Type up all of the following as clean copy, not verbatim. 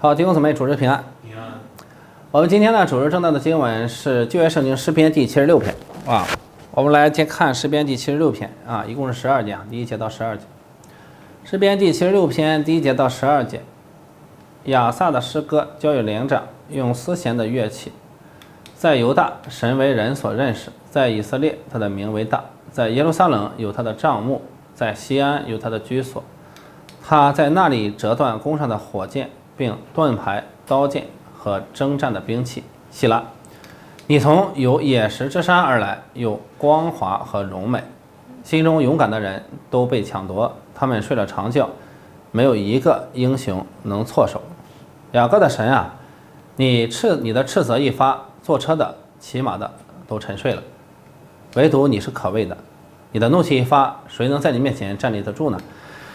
好，弟兄姊妹，主日平安。 平安。 我们今天呢，主日正道的经文是旧约圣经诗篇第76篇啊。我们来先看诗篇第76篇啊，一共是12节，第1节到12节。诗篇第76篇第1节到12节，亚萨的诗歌，交与灵长，用丝弦的乐器。在犹大，神为人所认识；在以色列，他的名为大；在耶路撒冷有他的帐幕；在西安有他的居所。他在那里折断弓上的火箭，并盾牌、刀剑和征战的兵器。希拉，你从有野石之山而来，有光华和荣美，心中勇敢的人都被抢夺，他们睡了长觉，没有一个英雄能措手。雅各的神啊，你的斥责一发，坐车的、骑马的都沉睡了，唯独你是可畏的。你的怒气一发，谁能在你面前站立得住呢？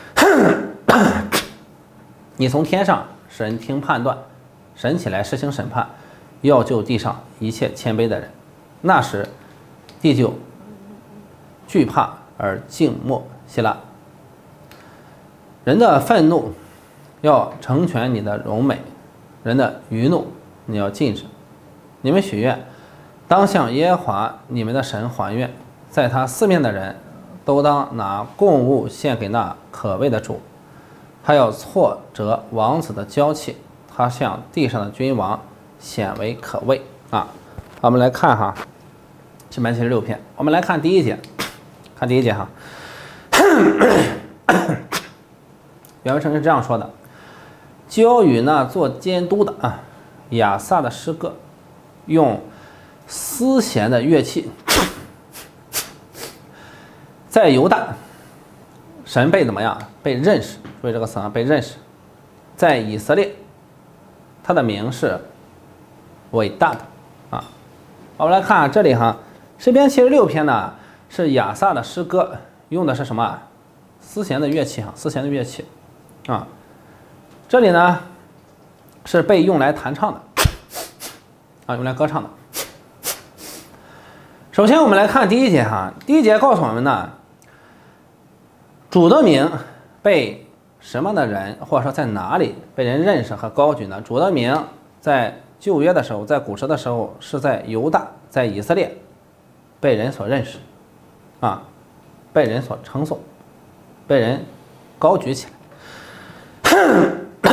你从天上，神听判断，神起来施行审判，要救地上一切谦卑的人。那时，地就惧怕而静默。希拉，人的愤怒要成全你的荣美，人的余怒你要禁止。你们许愿，当向耶和华你们的神还愿，在他四面的人都当拿供物献给那可畏的主。他要挫折王子的骄气，他向地上的君王显为可畏啊！我们来看哈，诗篇76篇，我们来看第1节，看第1节哈。原文圣经是这样说的：交与那做监督的啊，亚萨的诗歌，用丝弦的乐器，在犹大，神被怎么样？被认识。所以这个词啊，被认识。在以色列，他的名是伟大的啊。我们来看这里哈，诗篇76篇呢是亚萨的诗歌，用的是什么？丝弦的乐器哈，丝弦的乐器啊。这里呢是被用来弹唱的啊，用来歌唱的。首先我们来看第1节哈，第1节告诉我们呢，主的名被什么样的人，或者说在哪里被人认识和高举呢？主的名在旧约的时候，在古时的时候是在犹大，在以色列被人所认识啊，被人所称颂，被人高举起来。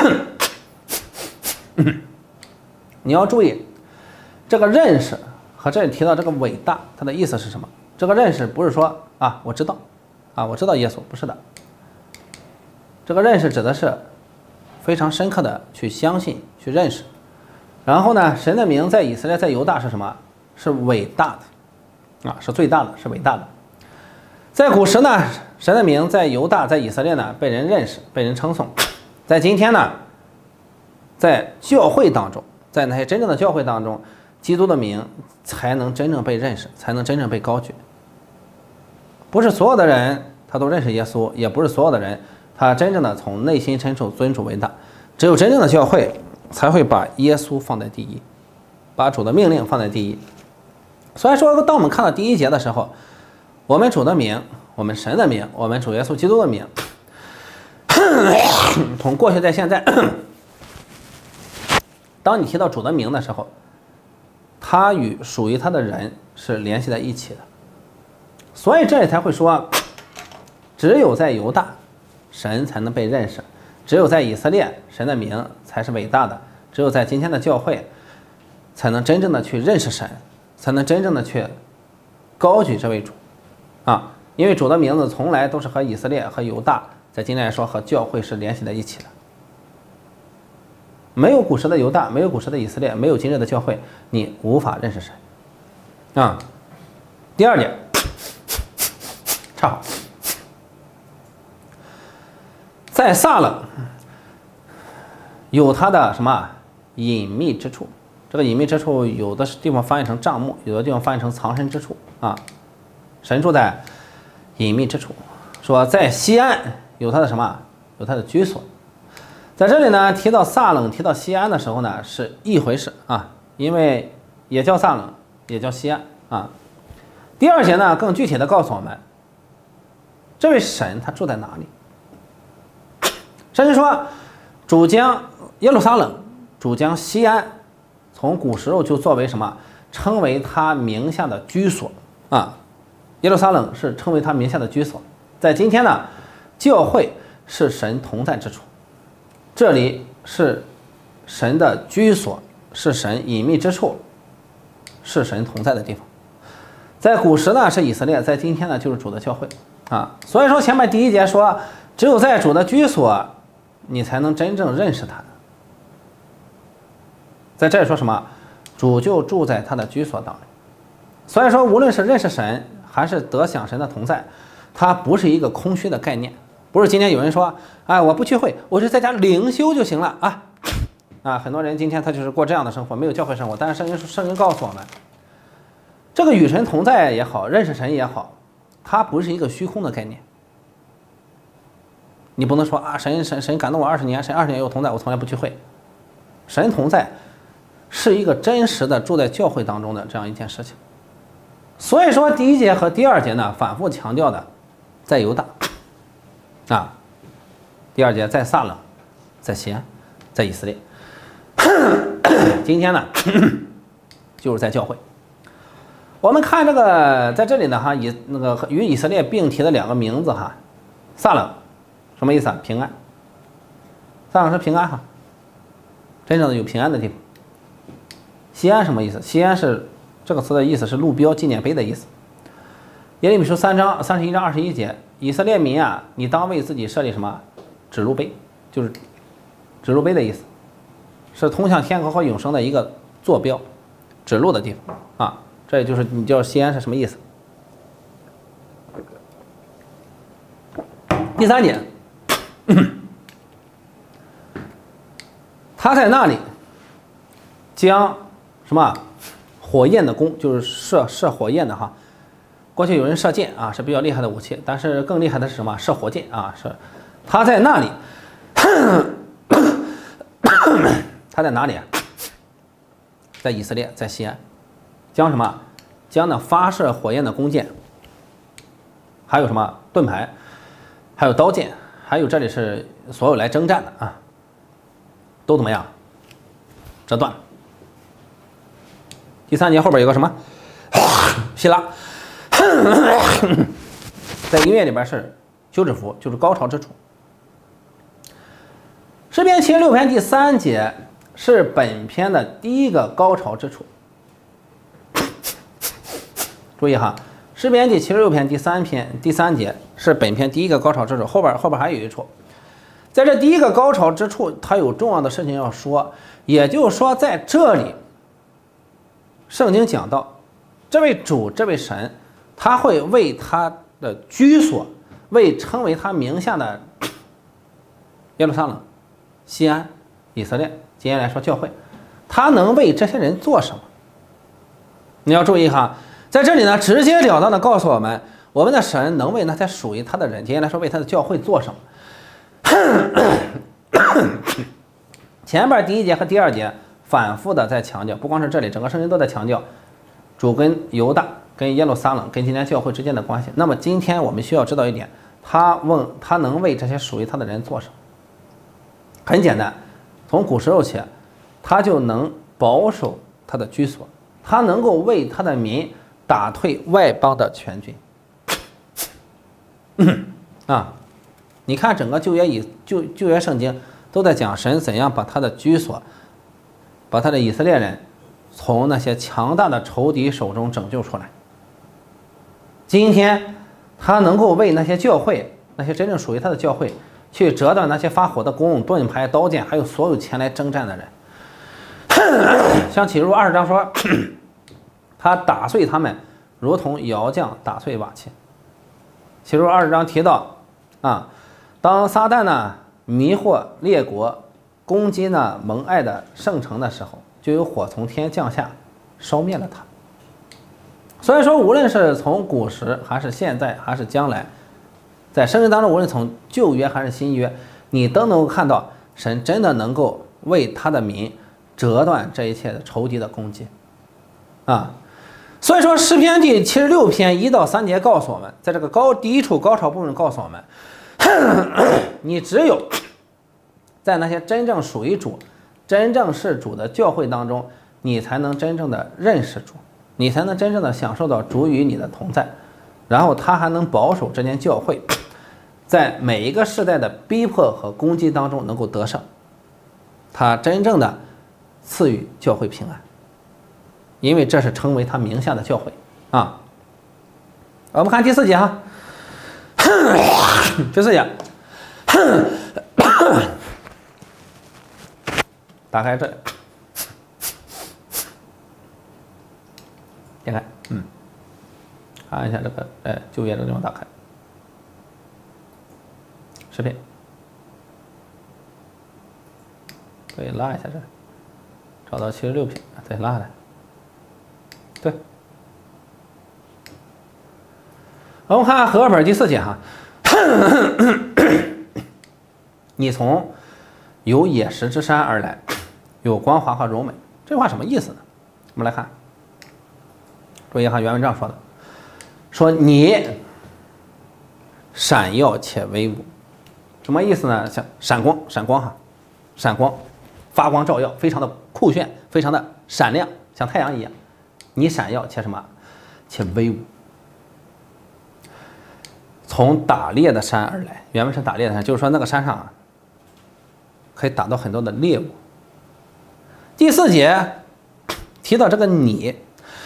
你要注意这个认识和这里提到这个伟大，它的意思是什么？这个认识不是说啊我知道啊我知道耶稣，不是的。这个认识指的是非常深刻的去相信、去认识。然后呢，神的名在以色列、在犹大是什么？是伟大的啊，是最大的，是伟大的。在古时呢，神的名在犹大、在以色列呢被人认识、被人称颂。在今天呢，在教会当中，在那些真正的教会当中，基督的名才能真正被认识，才能真正被高举。不是所有的人他都认识耶稣，也不是所有的人他真正的从内心深处尊主为大，只有真正的教会才会把耶稣放在第一，把主的命令放在第一。所以说，当我们看到第1节的时候，我们主的名，我们神的名，我们主耶稣基督的名，从过去在现在，当你提到主的名的时候，他与属于他的人是联系在一起的。所以这里才会说，只有在犹大神才能被认识，只有在以色列神的名才是伟大的，只有在今天的教会才能真正的去认识神，才能真正的去高举这位主啊！因为主的名字从来都是和以色列和犹大在今天来说和教会是联系在一起的。没有古时的犹大，没有古时的以色列，没有今日的教会，你无法认识神啊。第2点，唱好。在撒冷有他的什么隐秘之处？这个隐秘之处，有的地方翻译成帐幕，有的地方翻译成藏身之处啊。神住在隐秘之处。说在西安有他的什么？有他的居所。在这里呢，提到撒冷，提到西安的时候呢，是一回事啊，因为也叫撒冷，也叫西安啊。第2节呢，更具体的告诉我们，这位神他住在哪里？甚至说，主将耶路撒冷主将西安从古时候就作为什么，称为他名下的居所啊。耶路撒冷是称为他名下的居所。在今天呢，教会是神同在之处，这里是神的居所，是神隐秘之处，是神同在的地方。在古时呢是以色列，在今天呢就是主的教会啊。所以说前面第一节说，只有在主的居所，你才能真正认识他。在这里说什么？主就住在他的居所当中。所以说，无论是认识神，还是得享神的同在，它不是一个空虚的概念。不是今天有人说，哎，我不聚会，我就在家灵修就行了啊！很多人今天他就是过这样的生活，没有教会生活。但是圣经告诉我们，这个与神同在也好，认识神也好，它不是一个虚空的概念。你不能说啊，神感动我20年，神20年有同在，我从来不聚会。神同在是一个真实的住在教会当中的这样一件事情。所以说第一节和第二节呢，反复强调的在犹大啊，第二节在撒冷，在西安，在以色列。今天呢，就是在教会。我们看这个在这里呢哈，与以色列并提的两个名字哈，撒冷什么意思啊？平安。撒冷是平安哈，真正的有平安的地方。西安什么意思？西安是这个词的意思是路标、纪念碑的意思。耶利米书3章31章21节，以色列民啊，你当为自己设立什么指路碑，就是指路碑的意思，是通向天国和永生的一个坐标，指路的地方啊。这也就是你知道西安是什么意思。第三点，他在那里将什么火焰的弓，就是射火焰的哈。过去有人射箭啊，是比较厉害的武器，但是更厉害的是什么？射火箭啊，是他在那里，他在哪里啊？在以色列，在西安，将什么？将那发射火焰的弓箭，还有什么盾牌，还有刀剑，还有这里是所有来征战的啊，都怎么样？折断了。第三节后边有个什么？希拉，在音乐里边是休止符，就是高潮之处。诗篇76篇第3节是本篇的第一个高潮之处。注意哈，诗篇第76篇第3节是本篇第一个高潮之处，后边还有一处。在这第一个高潮之处，它有重要的事情要说，也就是说在这里，圣经讲到，这位主，这位神，他会为他的居所，为称为他名下的耶路撒冷、西安、以色列，今天来说教会，他能为这些人做什么？你要注意哈。在这里呢，直截了当的告诉我们，我们的神能为那些属于他的人，今天来说为他的教会做什么？前边第一节和第二节反复的在强调，不光是这里，整个圣经都在强调主跟犹大、跟耶路撒冷、跟今天教会之间的关系。那么今天我们需要知道一点，他能为这些属于他的人做什么？很简单，从古时候起，他就能保守他的居所，他能够为他的民打退外邦的全军。啊，你看整个旧约圣经都在讲神怎样把他的居所，把他的以色列人从那些强大的仇敌手中拯救出来。今天他能够为那些教会，那些真正属于他的教会，去折断那些发火的弓、盾牌、刀剑，还有所有前来征战的人。像启示录20章说，他打碎他们，如同窑匠打碎瓦器。启示录20章提到啊，当撒旦呢迷惑列国，攻击呢蒙爱的圣城的时候，就有火从天降下，烧灭了他。所以说，无论是从古时还是现在还是将来，在圣经当中，无论从旧约还是新约，你都能够看到神真的能够为他的民折断这一切的仇敌的攻击啊。所以说诗篇第76篇1到3节告诉我们，在这个第一处高潮部分告诉我们，你只有在那些真正属于主、 真正是主的教会当中，你才能真正的认识主，你才能真正的享受到主与你的同在，然后他还能保守这间教会在每一个世代的逼迫和攻击当中能够得胜，他真正的赐予教会平安，因为这是成为他名下的教会啊。我们看第4节哈，第4节，打开这里，点开，看一下这个就业这个地方打开，视频，对，拉一下这里，找到76篇，再拉下来，对。我们看和合本第4节哈，你从有野石之山而来，有光华和柔美，这句话什么意思呢？我们来看，注意哈，原文这样说的，说你闪耀且威武，什么意思呢？像闪光哈，闪光，发光照耀，非常的酷炫，非常的闪亮，像太阳一样。你闪耀且什么？且威武。从打猎的山而来，原文是打猎的山，就是说那个山上可以打到很多的猎物。第4节提到这个你，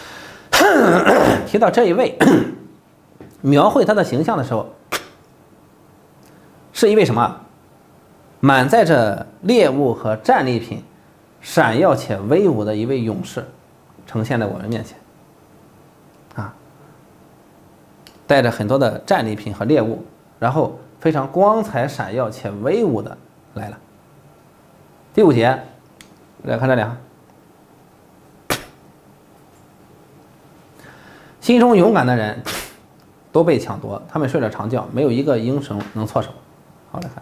提到这一位，描绘他的形象的时候，是一位什么？满载着猎物和战利品，闪耀且威武的一位勇士，呈现在我们面前。带着很多的战利品和猎物，然后非常光彩闪耀且威武的来了。第5节，来看这里啊，心中勇敢的人都被抢夺，他们睡了长觉，没有一个英雄能措手。好，来看，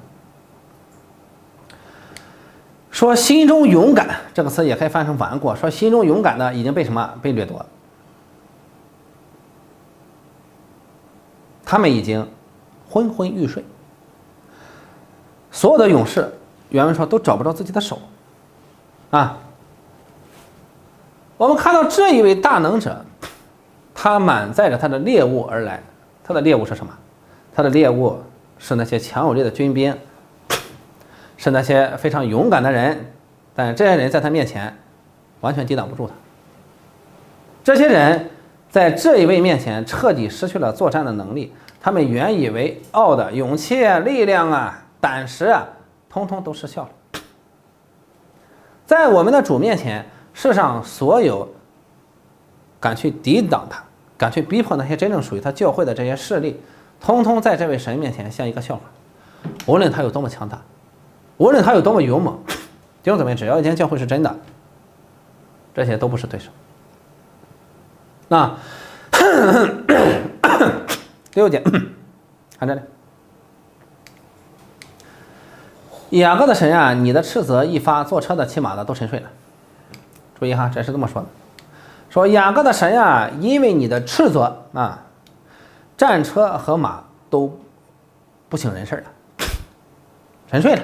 说心中勇敢这个词也可以翻成顽固，说心中勇敢的已经被什么？被掠夺。他们已经昏昏欲睡，所有的勇士，原文说都找不着自己的手，啊！我们看到这一位大能者，他满载着他的猎物而来，他的猎物是什么？他的猎物是那些强有力的军兵，是那些非常勇敢的人，但这些人在他面前完全抵挡不住他。这些人在这一位面前彻底失去了作战的能力，他们原以为傲的勇气、力量啊、胆识啊，通通都失效了。在我们的主面前，世上所有敢去抵挡他、敢去逼迫那些真正属于他教会的这些势力，通通在这位神面前像一个笑话。无论他有多么强大，无论他有多么勇猛，弟兄姊妹，只要一间教会是真的，这些都不是对手。那第6节，看这里，雅各的神啊，你的斥责一发，坐车的、骑马的都沉睡了。注意哈，这是这么说的，说雅各的神啊，因为你的斥责啊，战车和马都不省人事了，沉睡了。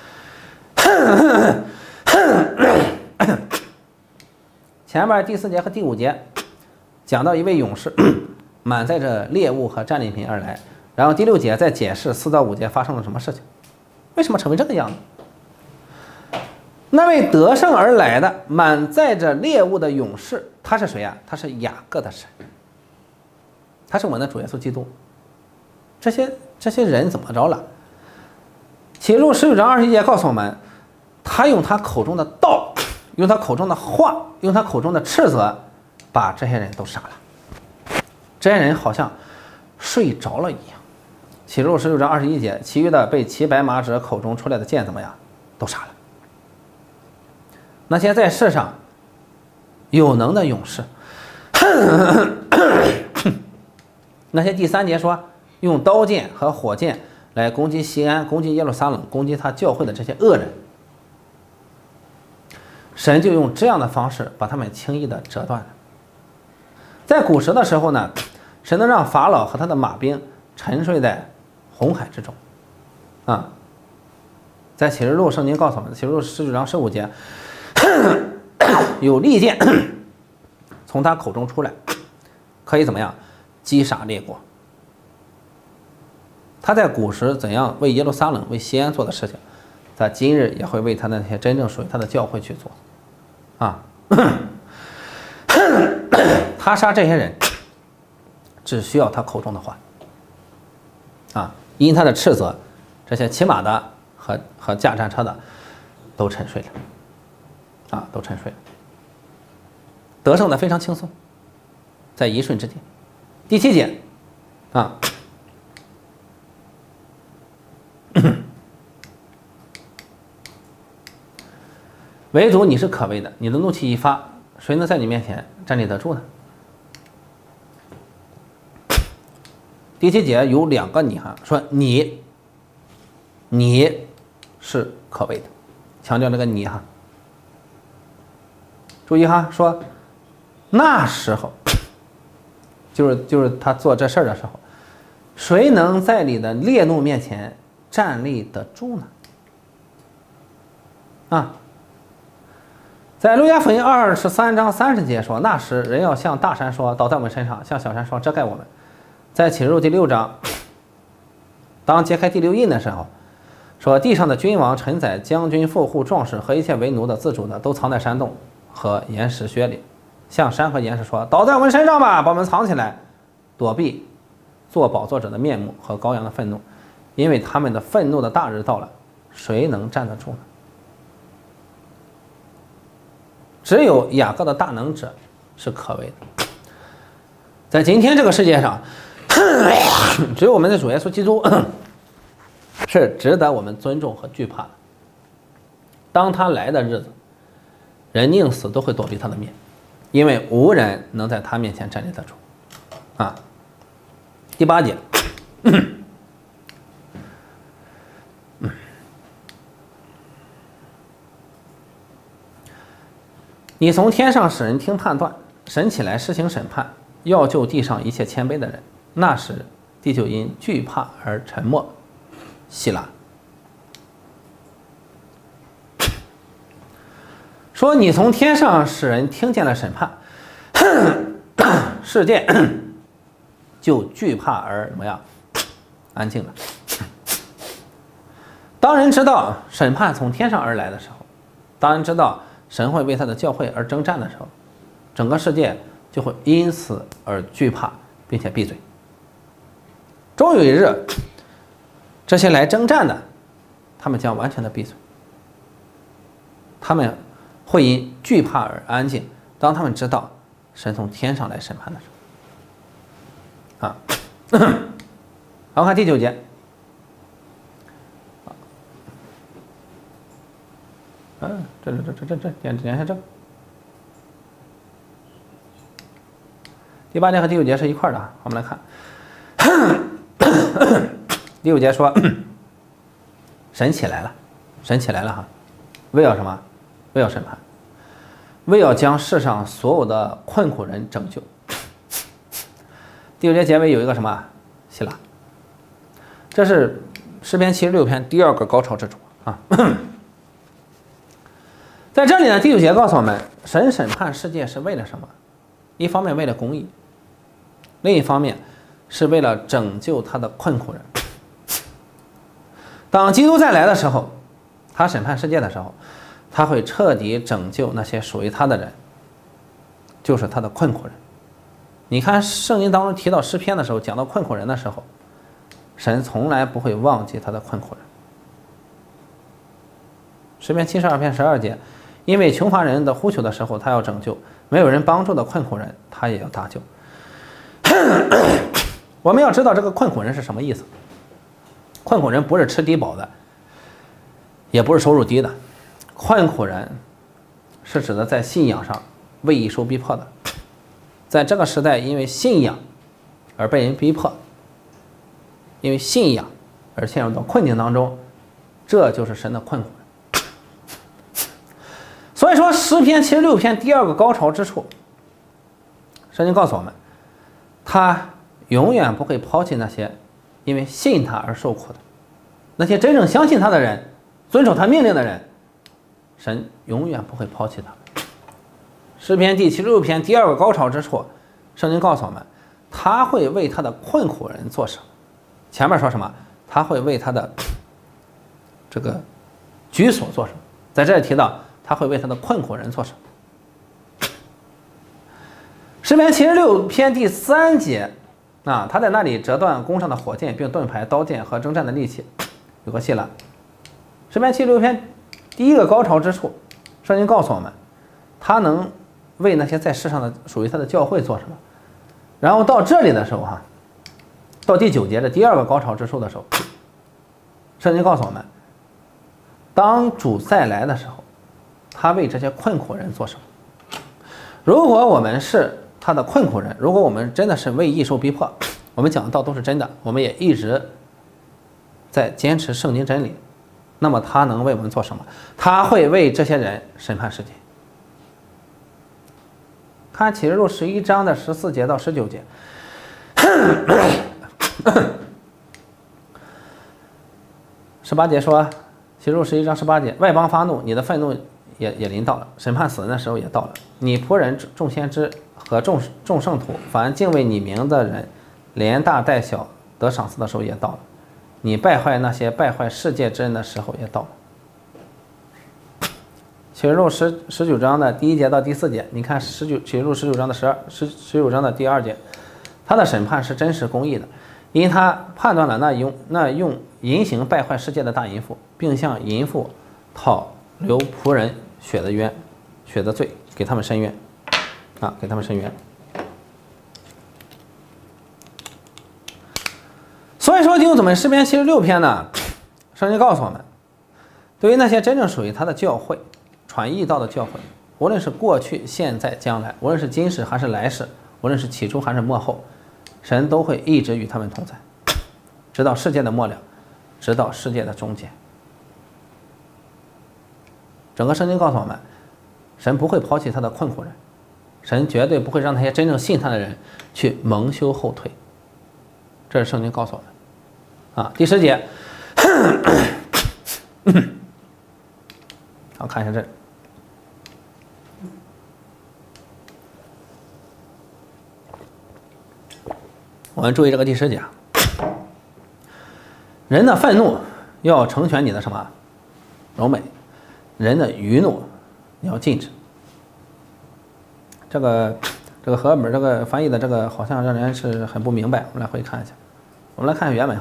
前面第4节和第5节讲到一位勇士满载着猎物和战利品而来，然后第6节再解释4到5节发生了什么事情，为什么成为这个样子。那位得胜而来的满载着猎物的勇士，他是谁啊？他是雅各的神，他是我们的主耶稣基督。这些人怎么着了？启示录19章21节告诉我们，他用他口中的道，用他口中的话，用他口中的斥责，把这些人都杀了。这些人好像睡着了一样。启示录19章21节，其余的被骑白马者口中出来的剑怎么样？都杀了。那些在世上有能的勇士，那些第3节说用刀剑和火箭来攻击西安、攻击耶路撒冷、攻击他教会的这些恶人，神就用这样的方式把他们轻易的折断了。在古时的时候呢，神能让法老和他的马兵沉睡在红海之中啊。在启示录圣经告诉我们，启示录19章15节， 有利剑从他口中出来，可以怎么样击杀列国。他在古时怎样为耶路撒冷、为西安做的事情，在今日也会为他那些真正属于他的教会去做。他杀这些人，只需要他口中的话。因他的斥责，这些骑马的和驾战车的都沉睡了，都沉睡了，得胜的非常轻松，在一瞬之间。第7节唯独你是可畏的，你的怒气一发，谁能在你面前站立得住呢？第7节有2个你说你是可畏的，强调这个你注意说那时候就是他做这事儿的时候，谁能在你的烈怒面前站立得住呢？在路加福音23章30节说，那时人要向大山说，倒在我们身上；向小山说，遮盖我们。在启示录第6章，当揭开第6印的时候，说地上的君王、臣宰、将军、富户、壮士和一切为奴的、自主的，都藏在山洞和岩石穴里，向山和岩石说，倒在我们身上吧，把我们藏起来，躲避做宝座者的面目和羔羊的愤怒，因为他们的愤怒的大日到了，谁能站得住呢？只有雅各的大能者是可畏的。在今天这个世界上，只有我们的主耶稣基督是值得我们尊重和惧怕的。当他来的日子，人宁死都会躲避他的面，因为无人能在他面前站立得住。第8节你从天上使人听判断，神起来施行审判，要救地上一切谦卑的人。那时地就因惧怕而沉默。希拉说，你从天上使人听见了审判，世界就惧怕而怎么样安静了。当人知道审判从天上而来的时候，当人知道神会为他的教会而征战的时候，整个世界就会因此而惧怕，并且闭嘴。终有一日，这些来征战的，他们将完全的闭嘴，他们会因惧怕而安静，当他们知道神从天上来审判的时候。好，看第9节。这连下这个第8节和第9节是一块的。我们来看第9节说，神起来了，神起来了为要什么？为要审判，为要将世上所有的困苦人拯救。第9节结尾有一个什么？希拉，这是诗篇76篇第2个高潮之处在这里呢，第9节告诉我们，神审判世界是为了什么？一方面为了公义，另一方面是为了拯救他的困苦人。当基督再来的时候，他审判世界的时候，他会彻底拯救那些属于他的人，就是他的困苦人。你看圣经当中提到诗篇的时候，讲到困苦人的时候，神从来不会忘记他的困苦人。诗篇72篇12节，因为穷乏人的呼求的时候他要拯救，没有人帮助的困苦人他也要搭救。我们要知道这个困苦人是什么意思。困苦人不是吃低保的，也不是收入低的，困苦人是指的在信仰上为义受逼迫的，在这个时代因为信仰而被人逼迫，因为信仰而陷入到困境当中，这就是神的困苦人。所以说诗篇76篇第2个高潮之处，圣经告诉我们，他永远不会抛弃那些因为信他而受苦的，那些真正相信他的人，遵守他命令的人， 神永远不会抛弃他们。诗篇第76篇第2个高潮之处，圣经告诉我们，他会为他的困苦人做什么？前面说什么？他会为他的这个居所做什么？在这里提到他会为他的困苦人做什么？诗篇76篇第3节啊，他在那里折断弓上的火箭，并盾牌、刀剑和征战的利器。有个细栏。诗篇76篇第1个高潮之处，圣经告诉我们，他能为那些在世上的属于他的教会做什么？然后到这里的时候到第9节的第2个高潮之处的时候，圣经告诉我们，当主再来的时候，他为这些困苦人做什么？如果我们是他的困苦人，如果我们真的是为义受逼迫，我们讲的道都是真的，我们也一直在坚持圣经真理，那么他能为我们做什么？他会为这些人审判世界。看启示录11章的14节到19节，18节说，启示录11章18节，外邦发怒，你的愤怒也临到了，审判死人的时候也到了。你仆人众先知和众圣徒，凡敬畏你名的人，连大带小得赏赐的时候也到了。你败坏那些败坏世界之人的时候也到了。启示录19章的第1节到第4节，你看启示录19章的19章的第2节，他的审判是真实公义的，因他判断了那用淫行败坏世界的大淫妇，并向淫妇讨流仆人血的罪，给他们伸冤啊，给他们伸冤。所以说，弟兄姊妹，诗篇76篇呢，圣经告诉我们，对于那些真正属于他的教会，传义道的教会，无论是过去、现在、将来，无论是今世还是来世，无论是起初还是末后，神都会一直与他们同在，直到世界的末了，直到世界的终结。整个圣经告诉我们，神不会抛弃他的困苦人，神绝对不会让那些真正信他的人去蒙羞后退。这是圣经告诉我们。第10节，好，看一下这。我们注意这个第10节，人的愤怒要成全你的什么柔美，人的余怒你要禁止。这个和合本这个翻译的这个好像让人是很不明白，我们来回看一下。我们来看原文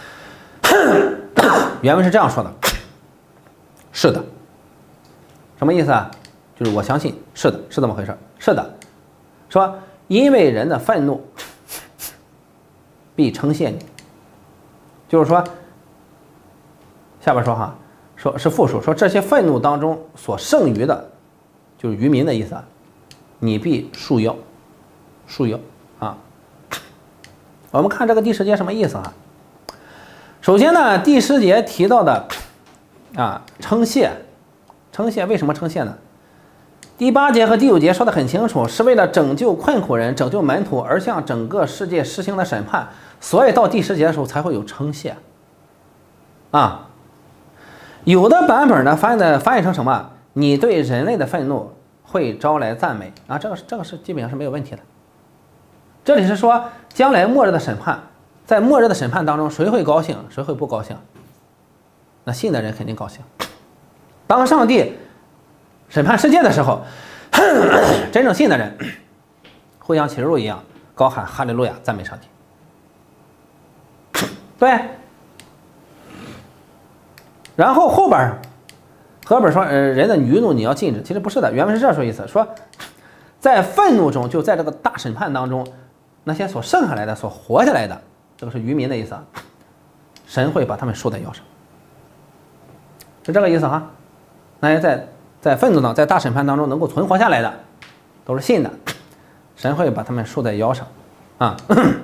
原文是这样说的：是的，什么意思啊？就是我相信，是的，是这么回事，是的，说因为人的愤怒必称谢你，就是说下边说说是复数，说这些愤怒当中所剩余的，就是渔民的意思啊，你必束腰啊。我们看这个第10节什么意思啊？首先呢，第10节提到的称谢为什么称谢呢？第8节和第9节说得很清楚，是为了拯救困苦人、拯救门徒而向整个世界施行的审判，所以到第10节的时候才会有称谢啊。有的版本呢翻译成什么？你对人类的愤怒会招来赞美啊，这个是基本上是没有问题的。这里是说将来末日的审判，在末日的审判当中，谁会高兴，谁会不高兴？那信的人肯定高兴。当上帝审判世界的时候，真正信的人会像启示录一样高喊哈利路亚，赞美上帝。对。然后后边合本说人的余怒你要禁止，其实不是的，原文是这说意思，说在愤怒中，就在这个大审判当中，那些所剩下来的、所活下来的，这个是渔民的意思啊，神会把他们束在腰上，是这个意思哈。那些在愤怒当中，在大审判当中能够存活下来的，都是信的，神会把他们束在腰上啊。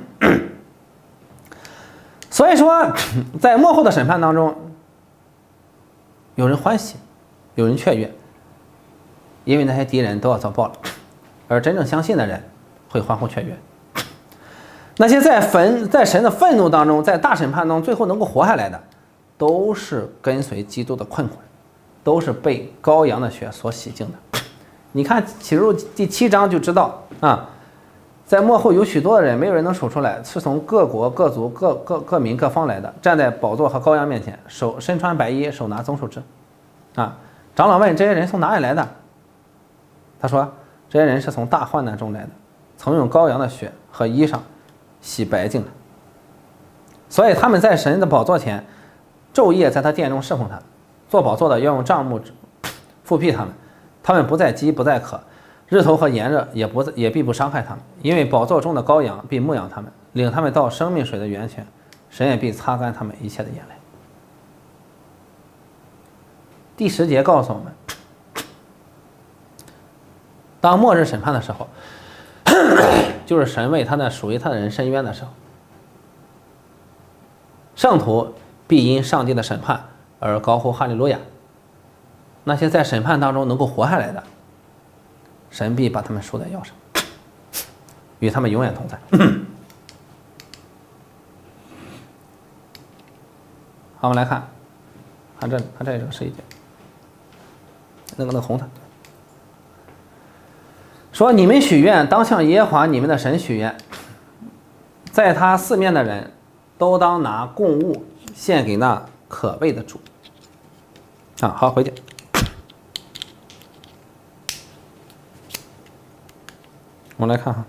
所以说，在末后的审判当中，有人欢喜，有人雀跃，因为那些敌人都要遭报了，而真正相信的人会欢呼雀跃。那些在神的愤怒当中，在大审判当中最后能够活下来的，都是跟随基督的困苦人， 都是被羔羊的血所洗净的。你看启示录第7章就知道啊，在末后有许多的人，没有人能数出来，是从各国各族各民各方来的，站在宝座和羔羊面前，身穿白衣，手拿棕树枝。啊，长老问这些人从哪里来的？他说这些人是从大患难中来的，曾用羔羊的血和衣裳洗白净的。所以他们在神的宝座前昼夜在他殿中侍奉他，做宝座的要用帐幕覆庇他们，他们不再饥不再渴，日头和炎热也必不伤害他们，因为宝座中的羔羊必牧养他们，领他们到生命水的源泉，神也必擦干他们一切的眼泪。第10节告诉我们，当末日审判的时候，就是神为他的属于他的人伸冤的时候，圣徒必因上帝的审判而高呼哈利路亚。那些在审判当中能够活下来的，神必把他们束在腰上，与他们永远同在。好，我们来看这里，看这个11节，那个红的说：“你们许愿，当向耶和华你们的神许愿，在他四面的人都当拿供物献给那可畏的主。”啊，好，回去。我们来看哈，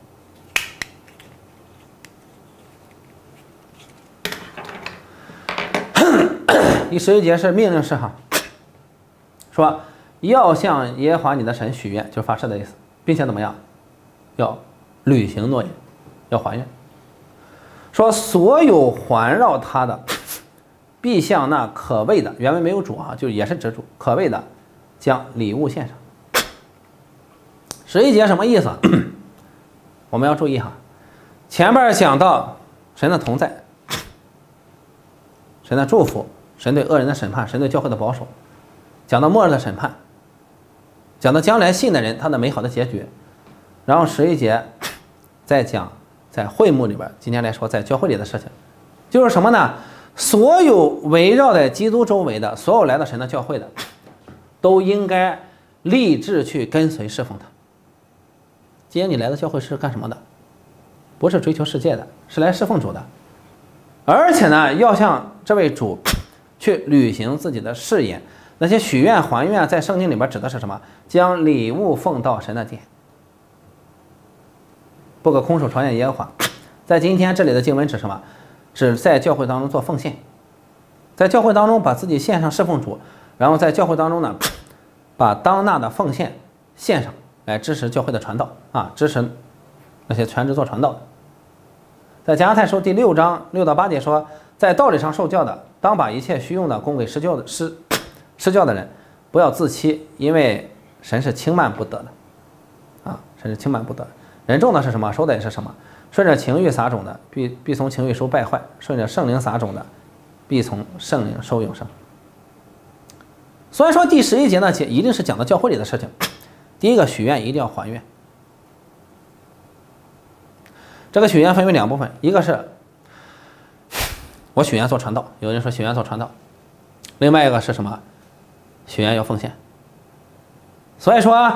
第11节是命令式哈，说要向耶和华你的神许愿，就是发誓的意思，并且怎么样，要履行诺言，要还愿。说所有环绕他的，必向那可畏的，原文没有主啊，就也是指主，可畏的将礼物献上。11节什么意思？我们要注意哈，前边讲到神的同在，神的祝福，神对恶人的审判，神对教会的保守，讲到末日的审判，讲到将来信的人他的美好的结局，然后11节再讲在会幕里边，今天来说在教会里的事情，就是什么呢？所有围绕在基督周围的，所有来到神的教会的，都应该立志去跟随侍奉他。今天你来的教会是干什么的？不是追求世界的，是来侍奉主的。而且呢，要向这位主去履行自己的誓言。那些许愿还愿在圣经里边指的是什么？将礼物奉到神的殿，不可空手朝见耶和华。在今天这里的经文指什么？指在教会当中做奉献，在教会当中把自己献上侍奉主，然后在教会当中呢，把当纳的奉献献上，来支持教会的传道啊，支持那些全职做传道的。在加拉太书第6章6到8节说，在道理上受教的，当把一切虚用的供给施教的人，不要自欺，因为神是轻慢不得的啊，神是轻慢不得的。人种的是什么，收的也是什么。顺着情欲撒种的，必从情欲收败坏；顺着圣灵撒种的，必从圣灵收永生。所以说第11节呢，一定是讲到教会里的事情。第一个，许愿一定要还愿。这个许愿分为2部分，一个是我许愿做传道，有人说许愿做传道；另外一个是什么？许愿要奉献。所以说，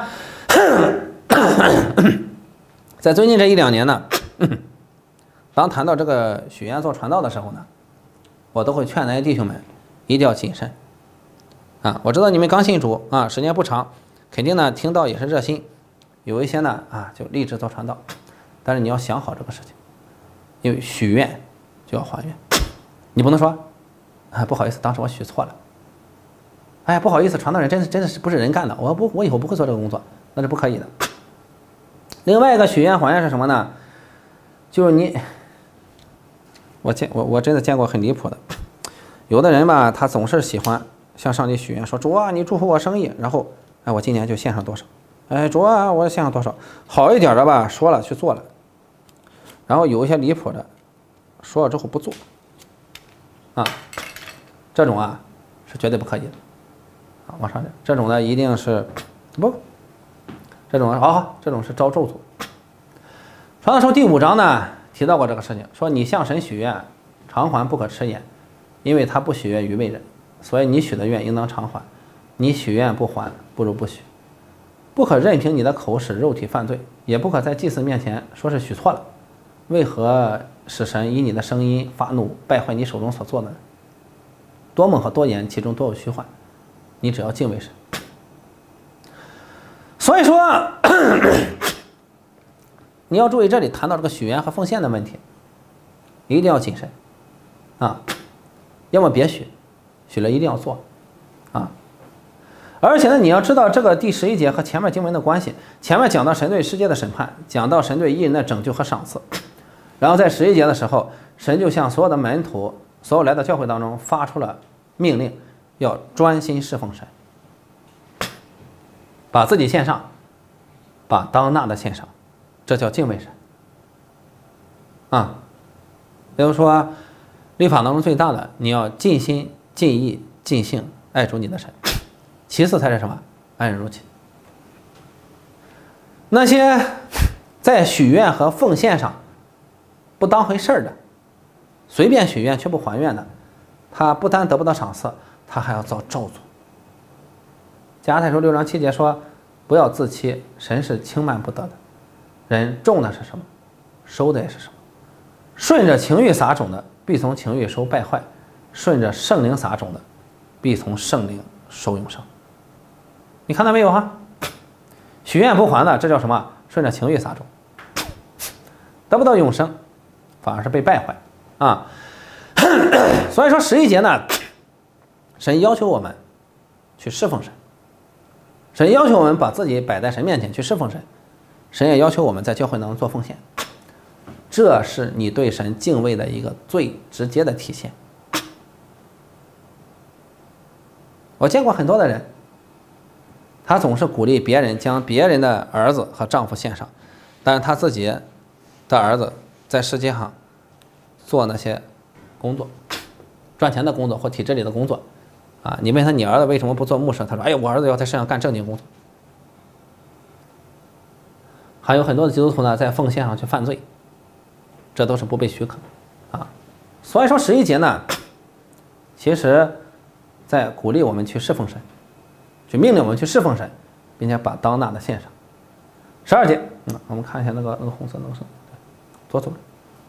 在最近这1-2年呢，当谈到这个许愿做传道的时候呢，我都会劝那些弟兄们一定要谨慎啊！我知道你们刚信主啊，时间不长，肯定呢听到也是热心，有一些呢啊就立志做传道，但是你要想好这个事情，因为许愿就要还愿，你不能说啊不好意思，当时我许错了，哎呀不好意思，传道人真的是不是人干的，我以后不会做这个工作，那是不可以的。另外一个许愿还愿是什么呢？就是你，我真的见过很离谱的，有的人吧，他总是喜欢向上帝许愿，说主啊，你祝福我生意，然后哎，我今年就献上多少，哎，主啊，我献上多少，好一点的吧，说了去做了，然后有一些离谱的，说了之后不做，啊，这种啊是绝对不可以的，啊，往上这种呢一定是不。这种这种是招咒诅。传道书第5章呢提到过这个事情，说你向神许愿，偿还不可迟延，因为他不许愿于未人，所以你许的愿应当偿还。 你许愿不还，不如不许。不可任凭你的口使肉体犯罪，也不可在祭司面前说是许错了。为何使神以你的声音发怒，败坏你手中所做的呢？多梦和多言，其中多有虚幻。你只要敬畏神。所以说，你要注意这里谈到这个许愿和奉献的问题，一定要谨慎啊，要么别许，许了一定要做啊。而且呢，你要知道这个第11节和前面经文的关系。前面讲到神对世界的审判，讲到神对义人的拯救和赏赐，然后在11节的时候，神就向所有的门徒，所有来到教会当中发出了命令，要专心侍奉神，把自己献上，把当纳的献上，这叫敬畏神啊。比如说律法当中最大的，你要尽心尽意尽性爱主你的神，其次才是什么？爱人如己。那些在许愿和奉献上不当回事的，随便许愿却不还愿的，他不但得不到赏赐，他还要遭咒诅。加拉太书6章7节说，不要自欺，神是轻慢不得的。人种的是什么，收的也是什么。顺着情欲撒种的，必从情欲收败坏；顺着圣灵撒种的，必从圣灵收永生。你看到没有哈？许愿不还的，这叫什么？顺着情欲撒种，得不到永生，反而是被败坏啊。所以说11节呢，神要求我们去侍奉神，神要求我们把自己摆在神面前去侍奉神，神也要求我们在教会当中做奉献，这是你对神敬畏的一个最直接的体现。我见过很多的人，他总是鼓励别人将别人的儿子和丈夫献上，但是他自己的儿子在世界上做那些工作，赚钱的工作或体制里的工作啊。你问他你儿子为什么不做牧师，他说哎呀，我儿子要在世上干正经工作。还有很多的基督徒呢，在奉献上去犯罪，这都是不被许可啊。所以说11节呢，其实在鼓励我们去侍奉神，去命令我们去侍奉神，并且把当纳的献上。12节，我们看一下那个红色那个是多走了。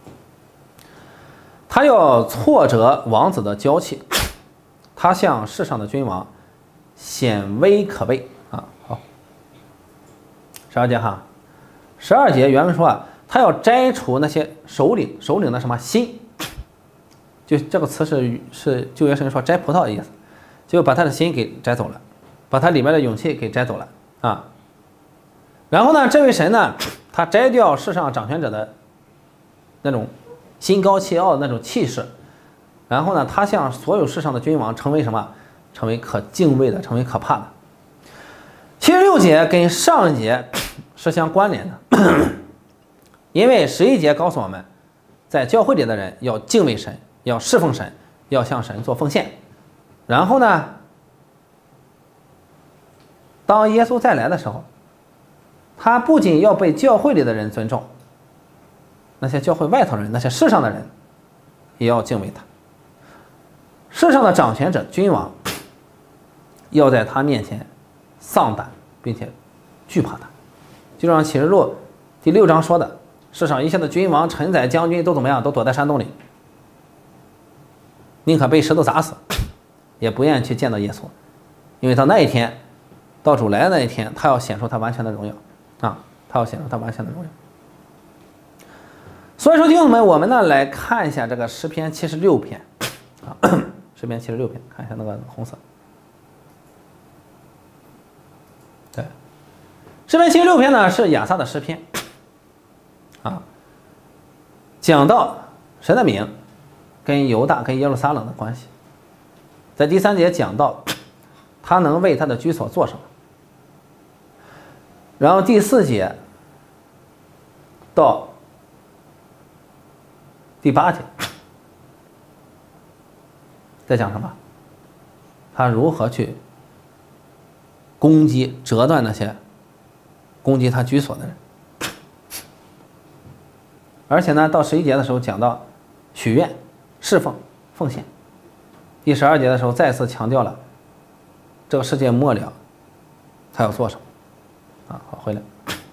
他要挫折王子的骄气，他向世上的君王显威可畏啊。好，12节哈，12节原文说啊，他要摘除那些首领的什么心，就这个词是旧约圣经说摘葡萄的意思，就把他的心给摘走了，把他里面的勇气给摘走了啊。然后呢，这位神呢，他摘掉世上掌权者的那种心高气傲的那种气势，然后呢，他向所有世上的君王成为什么？成为可敬畏的，成为可怕的。76节跟上一节是相关联的，因为11节告诉我们，在教会里的人要敬畏神，要侍奉神，要向神做奉献。然后呢，当耶稣再来的时候，他不仅要被教会里的人尊重，那些教会外头人，那些世上的人也要敬畏他。世上的掌权者君王要在他面前丧胆，并且惧怕他。就像启示录第6章说的，世上一切的君王、臣宰、将军都怎么样？都躲在山洞里，宁可被石头砸死，也不愿意去见到耶稣，因为到那一天，到主来的那一天，他要显出他完全的荣耀啊！他要显出他完全的荣耀。所以说，弟兄们，我们呢来看一下这个诗篇76篇啊，诗篇76篇，看一下那个红色。对，诗篇76篇呢是亚萨的诗篇啊，讲到神的名跟犹大跟耶路撒冷的关系。在第3节讲到他能为他的居所做什么，然后第4节到第8节在讲什么？他如何去攻击折断那些攻击他居所的人。而且呢，到11节的时候讲到许愿、侍奉、奉献。第12节的时候再次强调了这个世界末了，他要做什么啊？好，回来。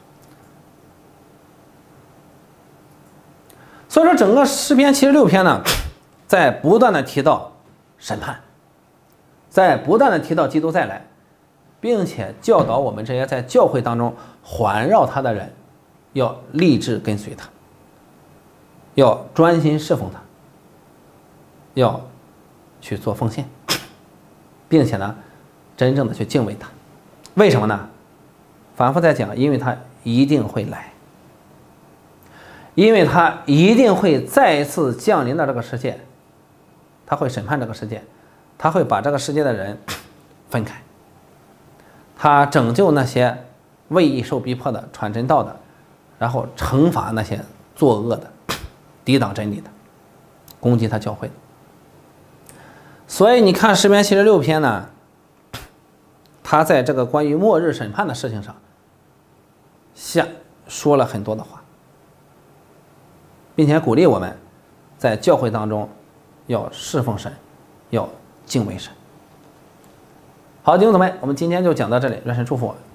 所以说，整个诗篇76篇呢，在不断的提到审判，在不断的提到基督再来，并且教导我们这些在教会当中环绕他的人，要立志跟随他，要专心侍奉他，要去做奉献，并且呢，真正的去敬畏他。为什么呢？反复在讲，因为他一定会来，因为他一定会再一次降临到这个世界，他会审判这个世界，他会把这个世界的人分开，他拯救那些为义受逼迫的、传真道的，然后惩罚那些作恶的、抵挡真理的、攻击他教会的。所以你看诗篇76篇呢，他在这个关于末日审判的事情上说了很多的话，并且鼓励我们在教会当中要侍奉神，要敬畏神。好，弟兄姊妹，我们今天就讲到这里，愿神祝福我。